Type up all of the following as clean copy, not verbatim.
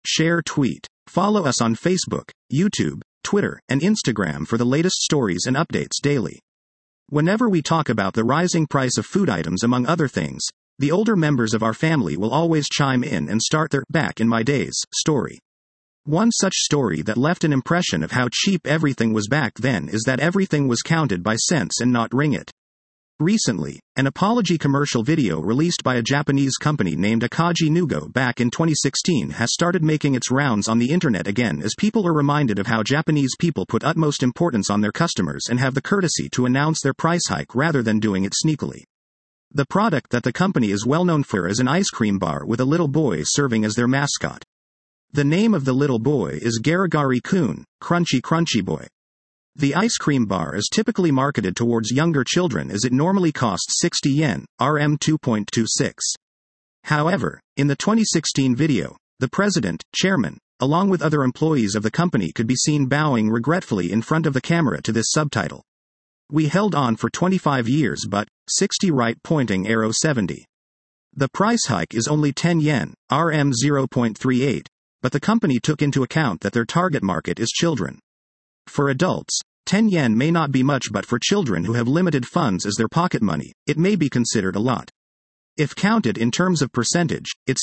share, tweet. Follow us on Facebook, YouTube, Twitter, and Instagram for the latest stories and updates daily. Whenever we talk about the rising price of food items among other things, the older members of our family will always chime in and start their "back in my days" story. One such story that left an impression of how cheap everything was back then is that everything was counted by cents and not ringgit. Recently, an apology commercial video released by a Japanese company named Akagi Nugo back in 2016 has started making its rounds on the internet again as people are reminded of how Japanese people put utmost importance on their customers and have the courtesy to announce their price hike rather than doing it sneakily. The product that the company is well known for is an ice cream bar with a little boy serving as their mascot. The name of the little boy is Garagari-kun, Crunchy Crunchy Boy. The ice cream bar is typically marketed towards younger children as it normally costs 60 yen, Rm 2.26. However, in the 2016 video, the president, chairman, along with other employees of the company could be seen bowing regretfully in front of the camera to this subtitle. "We held on for 25 years but, 60 right pointing arrow 70. The price hike is only 10 yen, Rm 0.38, but the company took into account that their target market is children. For adults, 10 yen may not be much, but for children who have limited funds as their pocket money, it may be considered a lot. If counted in terms of percentage, it's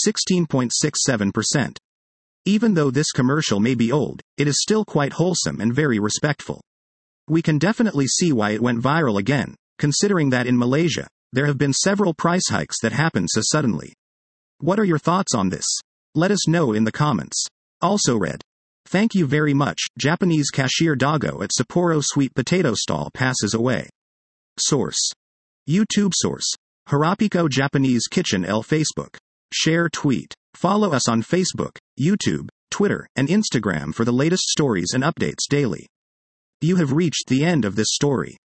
16.67%. Even though this commercial may be old, it is still quite wholesome and very respectful. We can definitely see why it went viral again, considering that in Malaysia, there have been several price hikes that happened so suddenly. What are your thoughts on this? Let us know in the comments. Also read. Thank you very much. Japanese cashier Dago at Sapporo sweet potato stall passes away. Source. YouTube source. Harapiko Japanese Kitchen L Facebook. Share, tweet. Follow us on Facebook, YouTube, Twitter, and Instagram for the latest stories and updates daily. You have reached the end of this story.